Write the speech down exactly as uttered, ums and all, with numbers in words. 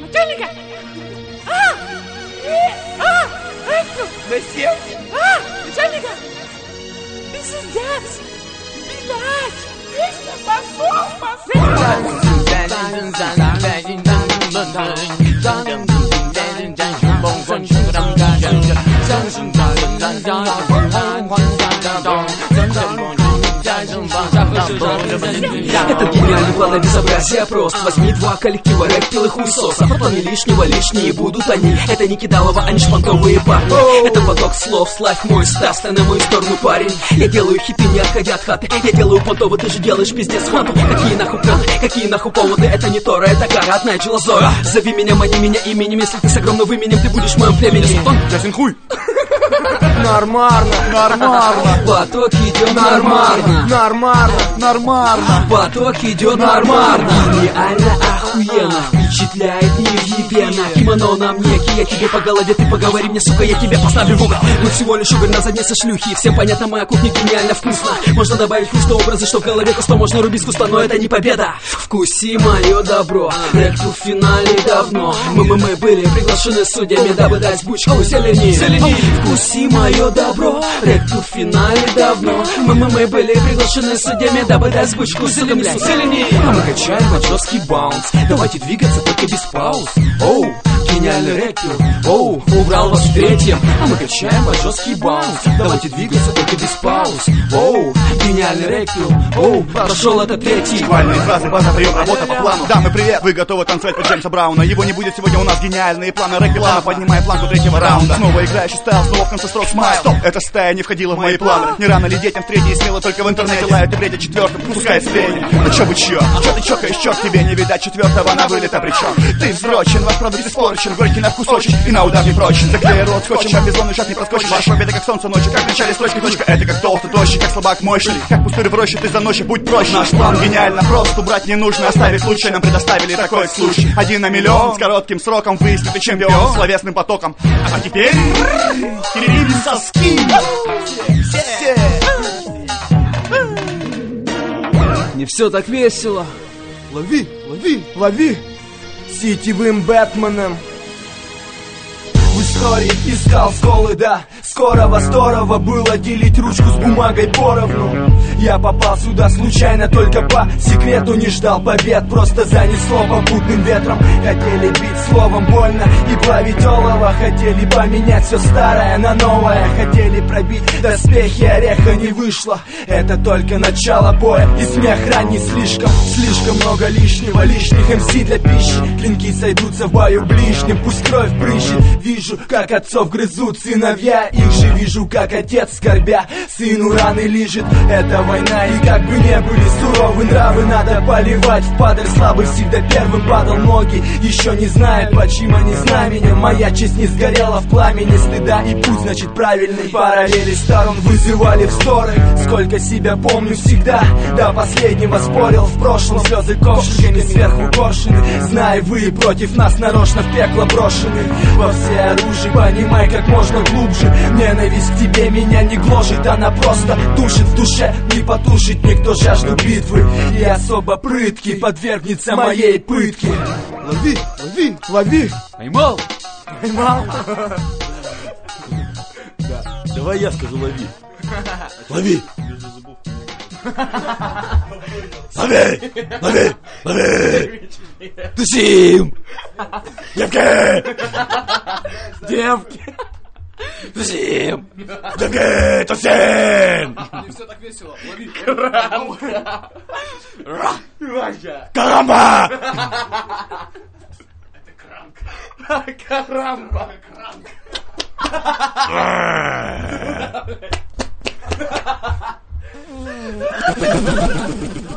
Начальника! А! А! Эту! Насел? А! Начальника! Пиздец! Блядь! Песня! Пошел! Этот гениальный план на безобразие прост. Возьми два коллектива, рэп, пил и хуесоса. В плане лишнего лишние будут они. Это не Кидалова, они шпанковые парни. Это поток слов, славь мой став, стай на мою сторону, парень. Я делаю хиты, не отходя от хаты. Я делаю понтовы, ты же делаешь пиздец хату. Какие нахуй планы, какие нахуй поводы. Это не Тора, это Кара, Найджела Зора. Зови меня, мани меня именем. Если ты с огромным именем, ты будешь в моем племени. Ясен хуй. Нормально, нормально. Поток идет нормально. Нормально, нормально. Поток идет нормально. Гениально, охуенно. Впечатляет невъебенно. Кимоно на мне, я тебе по голове. Ты поговори мне, сука, я тебя поставлю в угол. Мы всего лишь уголь на заднице шлюхи. Всем понятно, моя кухня гениально вкусно. Можно добавить вкусные образы, что в голове кусто можно рубить кусто, но это не победа. Вкуси мое добро. Рэкту в финале давно. Мы, мы, мы были приглашены судьями, дабы дать бучку зелени. Вкуси мое добро. Рэкту в финале давно. Мы, мы, мы были приглашены судьями, дабы дать бучку зелени. А мы качаем под жесткий баунс. Давайте двигаться только без пауз. Оу, гениальный рэпер. Оу, убрал вас в третьем. А мы качаем под жесткий баунс. Давайте двигаться только без пауз. Оу, гениальный рэпер. Оу, пошел этот третий. Буквальные фразы, база, прием, работа по плану. Дамы, привет, вы готовы танцевать под Джеймса Брауна. Его не будет сегодня, у нас гениальные планы. Рэп Милана поднимает планку третьего раунда. Снова играющий стайл, снова в конце строк смайл. Стоп, эта стая не входила в мои планы. Не рано ли детям в третьей смело только в интернете лают и бредят четвертым, пускай средний. Ну чё вы чё? Чё ты чокаешь, чёрт тебе не видать четвертого на вылета причем. Ты взрочен, ваш продукт испорчен, горький на вкус очень и на удар не прочен. Заклея рот скотчем, а безумный шаг не проскочишь. Ваша победа как солнце ночью, как в начале строчки точка. Это как толстый, тощий, как слабак мощный. Как пустырь в роще, ты заносчив, будь проще. Наш план гениально прост, убрать не нужно, оставить лучше. Нам предоставили такой случай. Один на миллион, с коротким сроком выяснит ты чемпион, словесным потоком. А теперь перерыли соски. Все. Не все так весело. Лови, лови, лови. Сетевым Бэтменом. В истории искал сколы, да. Скорого, здорово было делить ручку с бумагой поровну. Я попал сюда случайно, только по секрету не ждал побед. Просто занесло попутным ветром. Хотели бить словом больно и плавить олово. Хотели поменять все старое на новое. Хотели пробить доспехи, ореха не вышло. Это только начало боя, и смех ранний слишком. Слишком много лишнего, лишних эм си для пищи. Клинки сойдутся в бою ближним, пусть кровь брызжет. Вижу, как отцов грызут сыновья. Их же вижу, как отец, скорбя, сыну раны лижет. Это война, и как бы не были суровы нравы, надо поливать в падаль. Слабый всегда первым падал, ноги еще не знают, почему они знаменем. Моя честь не сгорела в пламени стыда, и путь, значит, правильный. Параллели сторон вызывали вздоры. Сколько себя помню всегда, до последнего спорил. В прошлом слезы ковшиками сверху горшины. Знай, вы против нас нарочно в пекло брошены. Во все оружие, понимай как можно глубже. Ненависть к тебе меня не гложет, она просто душит в душе. Не потушит никто жажду битвы, и особо прыткий подвергнется моей пытке. Лови, лови, лови. Поймал? Поймал. Да. Давай я скажу лови. Лови. Лови, лови, лови. Тусим. Девки. Девки. Тусим! Девки, тусим! Не все так весело. Лови. Карамба! Это крамка. Карамба.